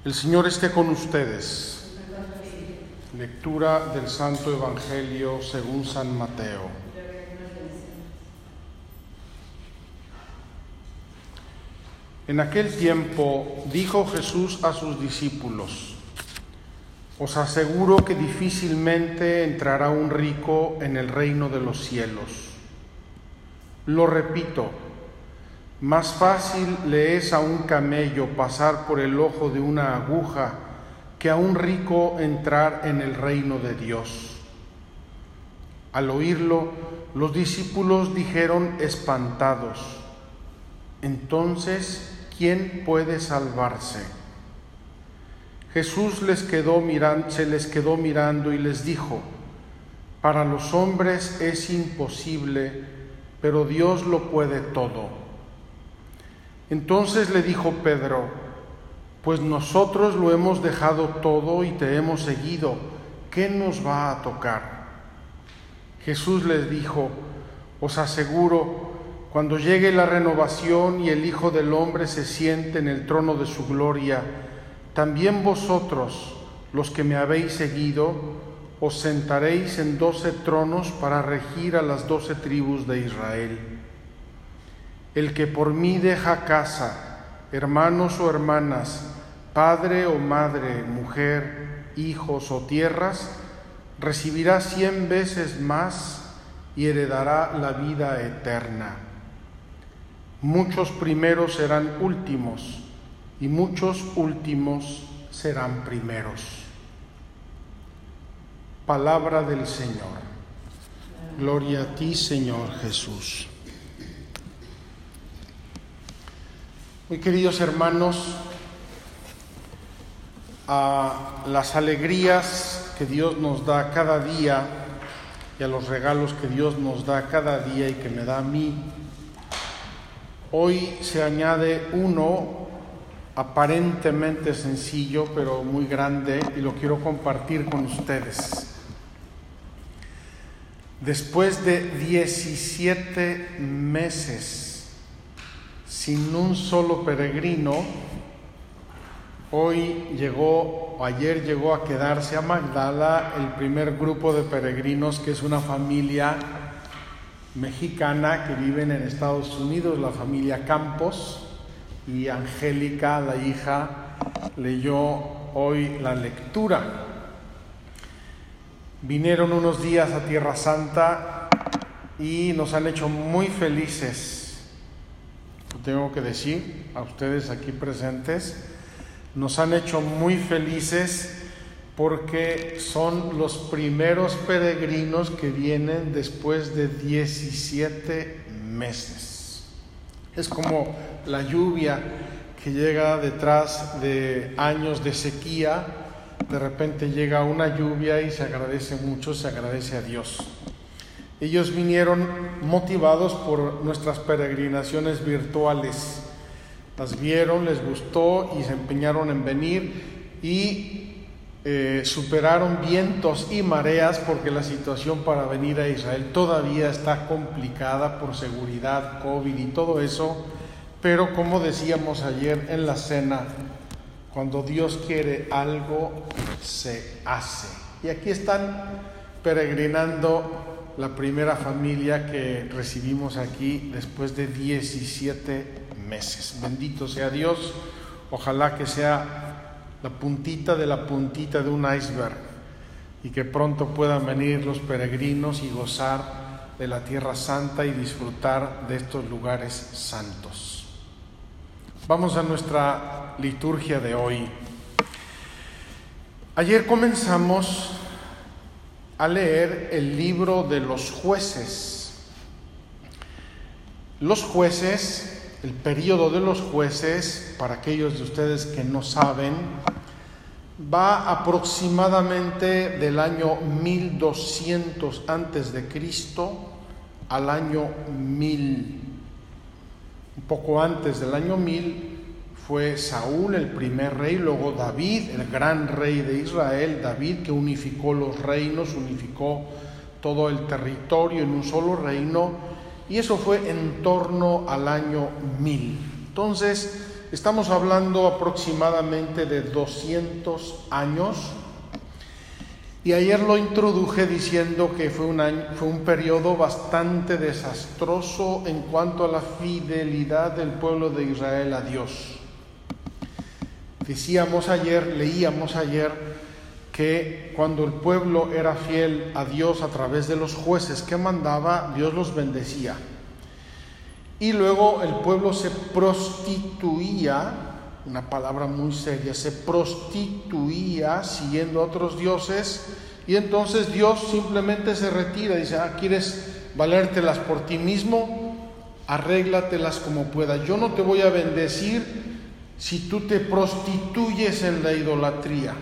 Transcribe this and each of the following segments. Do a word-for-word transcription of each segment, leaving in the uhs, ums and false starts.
El Señor esté con ustedes. Lectura del Santo Evangelio según San Mateo. En aquel tiempo dijo Jesús a sus discípulos: Os aseguro que difícilmente entrará un rico en el reino de los cielos. Lo repito, más fácil le es a un camello pasar por el ojo de una aguja que a un rico entrar en el reino de Dios. Al oírlo, los discípulos dijeron espantados: Entonces, ¿quién puede salvarse? Jesús les quedó miran- se les quedó mirando y les dijo: Para los hombres es imposible, pero Dios lo puede todo. Entonces le dijo Pedro: Pues nosotros lo hemos dejado todo y te hemos seguido, ¿qué nos va a tocar? Jesús les dijo: Os aseguro, cuando llegue la renovación y el Hijo del Hombre se siente en el trono de su gloria, también vosotros, los que me habéis seguido, os sentaréis en doce tronos para regir a las doce tribus de Israel. El que por mí deja casa, hermanos o hermanas, padre o madre, mujer, hijos o tierras, recibirá cien veces más y heredará la vida eterna. Muchos primeros serán últimos y muchos últimos serán primeros. Palabra del Señor. Gloria a ti, Señor Jesús. Muy queridos hermanos, a las alegrías que Dios nos da cada día y a los regalos que Dios nos da cada día y que me da a mí, hoy se añade uno aparentemente sencillo pero muy grande y lo quiero compartir con ustedes. Después de diecisiete meses sin un solo peregrino, hoy llegó, o ayer llegó a quedarse a Magdala el primer grupo de peregrinos, que es una familia mexicana que viven en Estados Unidos, la familia Campos, y Angélica, la hija, leyó hoy la lectura. Vinieron unos días a Tierra Santa y nos han hecho muy felices. Tengo que decir a ustedes aquí presentes, nos han hecho muy felices porque son los primeros peregrinos que vienen después de diecisiete meses. Es como la lluvia que llega detrás de años de sequía, de repente llega una lluvia y se agradece mucho, se agradece a Dios. Ellos vinieron motivados por nuestras peregrinaciones virtuales. Las vieron, les gustó y se empeñaron en venir y eh, superaron vientos y mareas porque la situación para venir a Israel todavía está complicada por seguridad, COVID y todo eso. Pero como decíamos ayer en la cena, cuando Dios quiere algo, se hace. Y aquí están peregrinando la primera familia que recibimos aquí después de diecisiete meses. Bendito sea Dios. Ojalá que sea la puntita de la puntita de un iceberg y que pronto puedan venir los peregrinos y gozar de la Tierra Santa y disfrutar de estos lugares santos. Vamos a nuestra liturgia de hoy. Ayer comenzamos a leer el libro de los jueces. Los jueces, el periodo de los jueces, para aquellos de ustedes que no saben, va aproximadamente del año mil doscientos antes de Cristo al año mil. Un poco antes del año mil fue Saúl el primer rey, luego David, el gran rey de Israel, David que unificó los reinos, unificó todo el territorio en un solo reino, y eso fue en torno al año mil. Entonces, Estamos hablando aproximadamente de doscientos años. Y ayer lo introduje diciendo que fue un, año, fue un periodo bastante desastroso en cuanto a la fidelidad del pueblo de Israel a Dios. Decíamos ayer, leíamos ayer, que cuando el pueblo era fiel a Dios a través de los jueces que mandaba, Dios los bendecía. Y luego el pueblo se prostituía, una palabra muy seria, se prostituía siguiendo a otros dioses, y entonces Dios simplemente se retira y dice: ah, ¿quieres valértelas por ti mismo? Arréglatelas como puedas. Yo no te voy a bendecir si tú te prostituyes en la idolatría.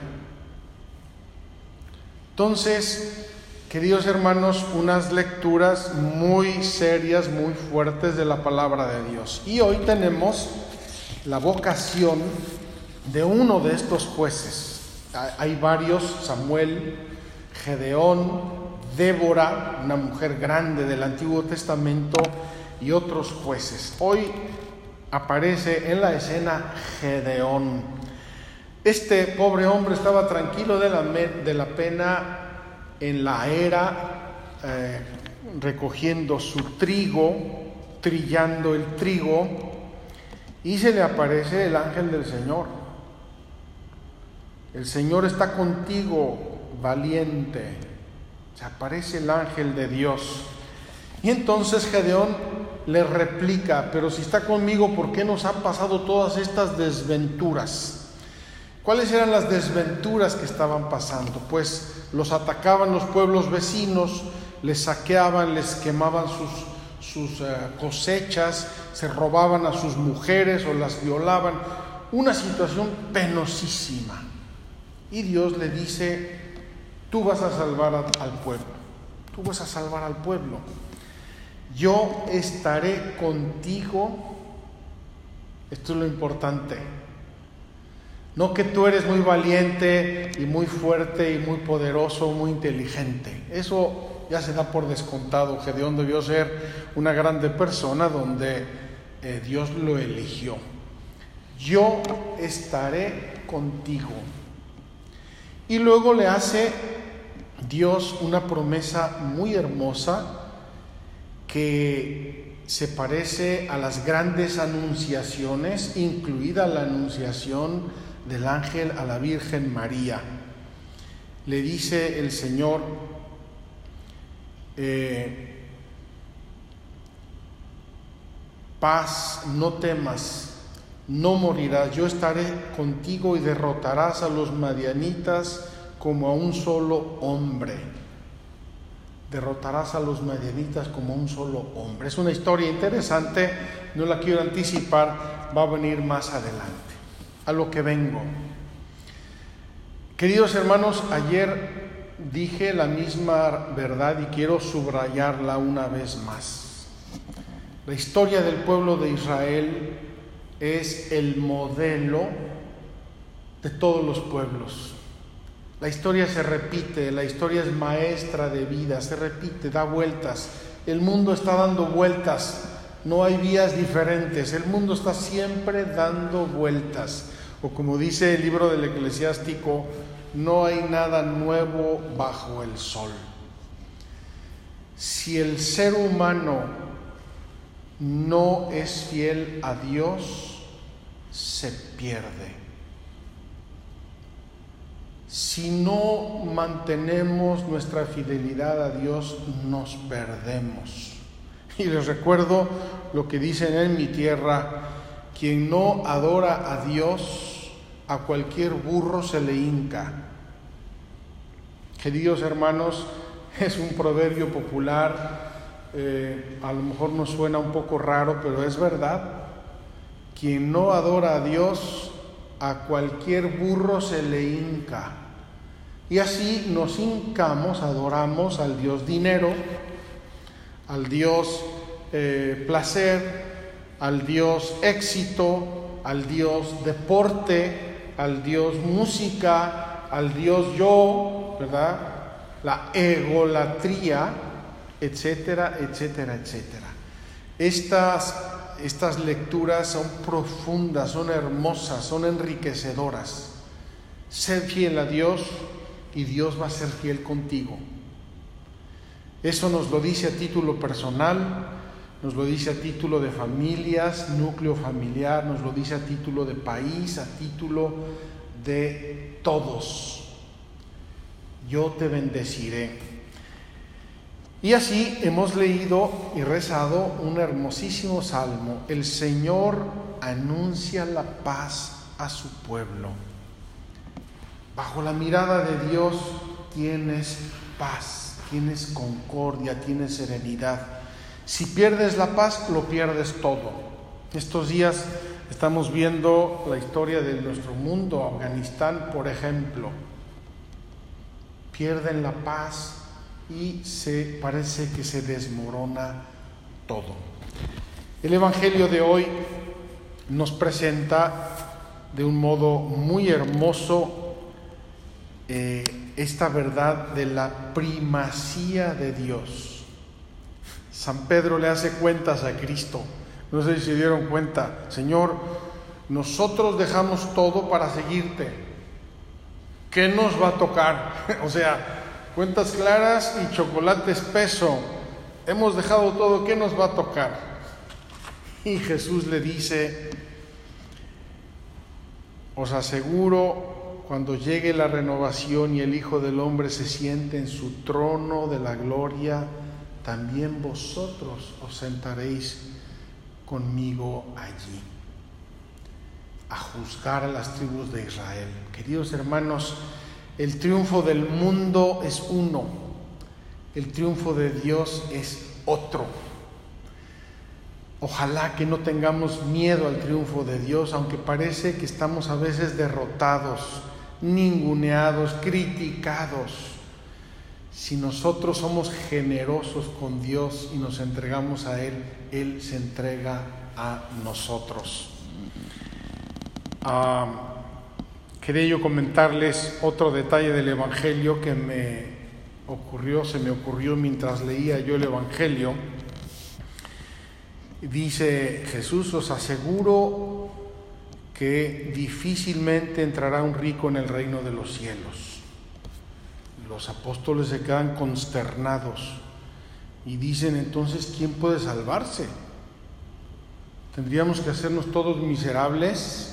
Entonces, queridos hermanos, unas lecturas muy serias, muy fuertes de la palabra de Dios. Y hoy tenemos la vocación de uno de estos jueces. Hay varios: Samuel, Gedeón, Débora, una mujer grande del Antiguo Testamento, y otros jueces. Hoy aparece en la escena Gedeón. Este pobre hombre estaba tranquilo de la, de la pena en la era, eh, recogiendo su trigo, trillando el trigo, y se le aparece el ángel del Señor. El Señor está contigo, valiente. Se aparece el ángel de Dios. Y entonces Gedeón le replica: pero si está conmigo, ¿por qué nos han pasado todas estas desventuras? ¿Cuáles eran las desventuras que estaban pasando? Pues los atacaban los pueblos vecinos, les saqueaban, les quemaban sus, sus uh, cosechas, se robaban a sus mujeres o las violaban. Una situación penosísima. Y Dios le dice: tú vas a salvar a, al pueblo, tú vas a salvar al pueblo. Yo estaré contigo. Esto es lo importante. No que tú eres muy valiente y muy fuerte y muy poderoso, muy inteligente. Eso ya se da por descontado. Gedeón debió ser una grande persona donde eh, Dios lo eligió. Yo estaré contigo. Y luego le hace Dios una promesa muy hermosa que se parece a las grandes anunciaciones, incluida la anunciación del ángel a la Virgen María. Le dice el Señor: eh, paz, no temas, no morirás, yo estaré contigo y derrotarás a los madianitas como a un solo hombre. Derrotarás a los madianitas como a un solo hombre. Es una historia interesante, no la quiero anticipar, va a venir más adelante. A lo que vengo. Queridos hermanos, ayer dije la misma verdad y quiero subrayarla una vez más. La historia del pueblo de Israel es el modelo de todos los pueblos. La historia se repite, la historia es maestra de vida, se repite, da vueltas. El mundo está dando vueltas, no hay vías diferentes, el mundo está siempre dando vueltas. O como dice el libro del Eclesiástico, no hay nada nuevo bajo el sol. Si el ser humano no es fiel a Dios, se pierde. Si no mantenemos nuestra fidelidad a Dios, nos perdemos. Y les recuerdo lo que dicen en mi tierra: quien no adora a Dios, a cualquier burro se le hinca. Queridos hermanos, es un proverbio popular, eh, a lo mejor nos suena un poco raro, pero es verdad. Quien no adora a Dios, a cualquier burro se le hinca. Y así nos hincamos, adoramos al Dios dinero, al Dios eh, placer, al Dios éxito, al Dios deporte, al Dios música, al Dios yo, ¿verdad? La egolatría, etcétera, etcétera, etcétera. Estas estas lecturas son profundas, son hermosas, son enriquecedoras. Sé fiel a Dios y Dios va a ser fiel contigo. Eso nos lo dice a título personal, nos lo dice a título de familias, núcleo familiar, nos lo dice a título de país, a título de todos. Yo te bendeciré. Y así hemos leído y rezado un hermosísimo salmo. El Señor anuncia la paz a su pueblo. Bajo la mirada de Dios tienes paz, tienes concordia, tienes serenidad. Si pierdes la paz, lo pierdes todo. Estos días estamos viendo la historia de nuestro mundo, Afganistán, por ejemplo. Pierden la paz y se parece que se desmorona todo. El Evangelio de hoy nos presenta de un modo muy hermoso eh, esta verdad de la primacía de Dios. San Pedro le hace cuentas a Cristo. No sé si se dieron cuenta. Señor, nosotros dejamos todo para seguirte. ¿Qué nos va a tocar? O sea, cuentas claras y chocolate espeso. Hemos dejado todo, ¿qué nos va a tocar? Y Jesús le dice: os aseguro, cuando llegue la renovación y el Hijo del Hombre se siente en su trono de la gloria, también vosotros os sentaréis conmigo allí, a juzgar a las tribus de Israel. Queridos hermanos, el triunfo del mundo es uno, el triunfo de Dios es otro. Ojalá que no tengamos miedo al triunfo de Dios, aunque parece que estamos a veces derrotados, ninguneados, criticados. Si nosotros somos generosos con Dios y nos entregamos a Él, Él se entrega a nosotros. Ah, quería yo comentarles otro detalle del Evangelio que me ocurrió, se me ocurrió mientras leía yo el Evangelio. Dice Jesús: os aseguro que difícilmente entrará un rico en el reino de los cielos. Los apóstoles se quedan consternados y dicen: entonces, ¿quién puede salvarse? ¿Tendríamos que hacernos todos miserables?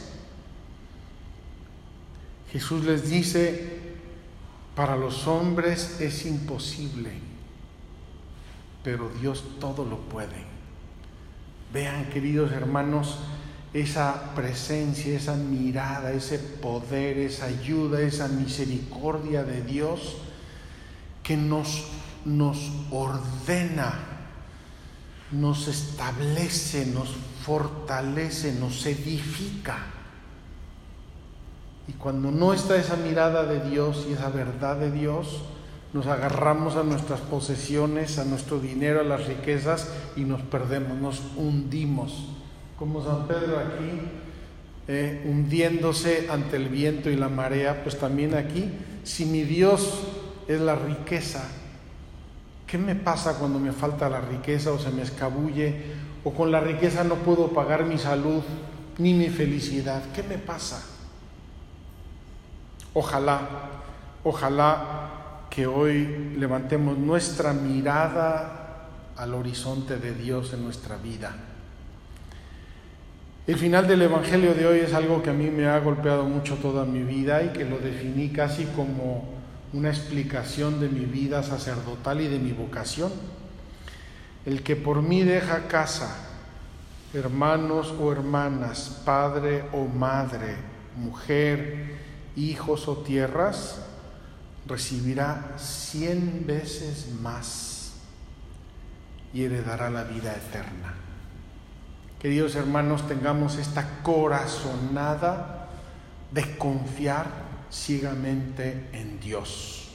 Jesús les dice: para los hombres es imposible, pero Dios todo lo puede. Vean, queridos hermanos, esa presencia, esa mirada, ese poder, esa ayuda, esa misericordia de Dios que nos, nos ordena, nos establece, nos fortalece, nos edifica. Y cuando no está esa mirada de Dios y esa verdad de Dios, nos agarramos a nuestras posesiones, a nuestro dinero, a las riquezas y nos perdemos, nos hundimos. Como San Pedro aquí, eh, hundiéndose ante el viento y la marea, pues también aquí, si mi Dios es la riqueza, ¿qué me pasa cuando me falta la riqueza o se me escabulle? O con la riqueza no puedo pagar mi salud ni mi felicidad. ¿Qué me pasa? Ojalá, ojalá que hoy levantemos nuestra mirada al horizonte de Dios en nuestra vida. El final del Evangelio de hoy es algo que a mí me ha golpeado mucho toda mi vida y que lo definí casi como una explicación de mi vida sacerdotal y de mi vocación. El que por mí deja casa, hermanos o hermanas, padre o madre, mujer, hijos o tierras, recibirá cien veces más y heredará la vida eterna. Queridos hermanos, tengamos esta corazonada de confiar ciegamente en Dios.